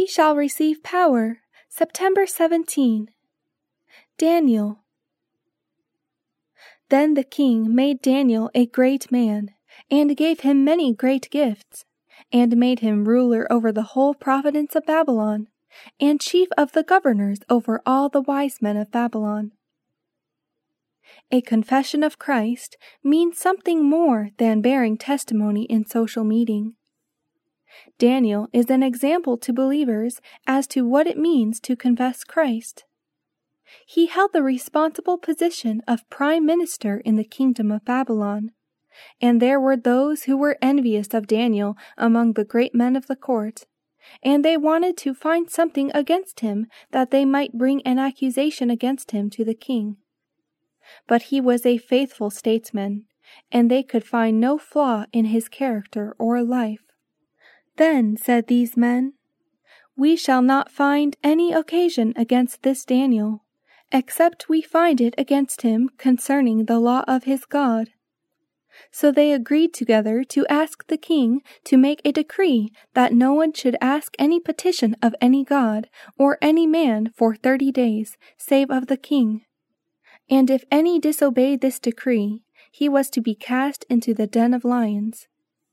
He shall receive power. September 17. Daniel. Then the king made Daniel a great man, and gave him many great gifts, and made him ruler over the whole province of Babylon, and chief of the governors over all the wise men of Babylon. A confession of Christ means something more than bearing testimony in social meeting. Daniel is an example to believers as to what it means to confess Christ. He held the responsible position of prime minister in the kingdom of Babylon, and there were those who were envious of Daniel among the great men of the court, and they wanted to find something against him that they might bring an accusation against him to the king. But he was a faithful statesman, and they could find no flaw in his character or life. Then said these men, "We shall not find any occasion against this Daniel, except we find it against him concerning the law of his God." So they agreed together to ask the king to make a decree that no one should ask any petition of any god or any man for 30 days, save of the king. And if any disobeyed this decree, he was to be cast into the den of lions.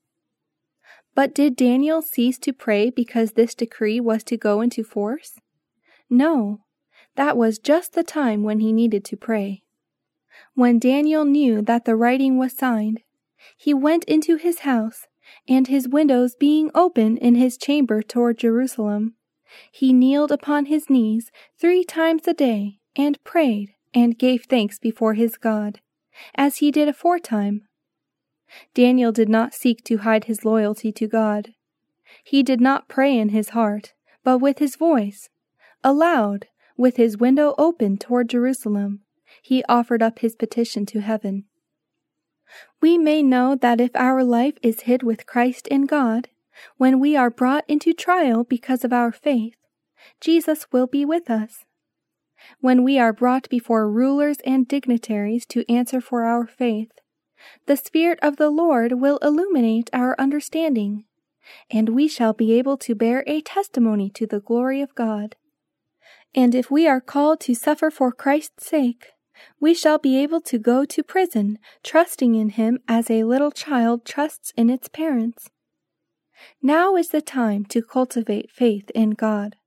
But did Daniel cease to pray because this decree was to go into force? No, that was just the time when he needed to pray. When Daniel knew that the writing was signed, he went into his house, and his windows being open in his chamber toward Jerusalem, he kneeled upon his knees 3 times a day, and prayed, and gave thanks before his God, as he did aforetime. Daniel did not seek to hide his loyalty to God. He did not pray in his heart, but with his voice, aloud, with his window open toward Jerusalem, he offered up his petition to heaven. We may know that if our life is hid with Christ in God, when we are brought into trial because of our faith, Jesus will be with us. When we are brought before rulers and dignitaries to answer for our faith, the Spirit of the Lord will illuminate our understanding, and we shall be able to bear a testimony to the glory of God. And if we are called to suffer for Christ's sake, we shall be able to go to prison, trusting in Him as a little child trusts in its parents. Now is the time to cultivate faith in God.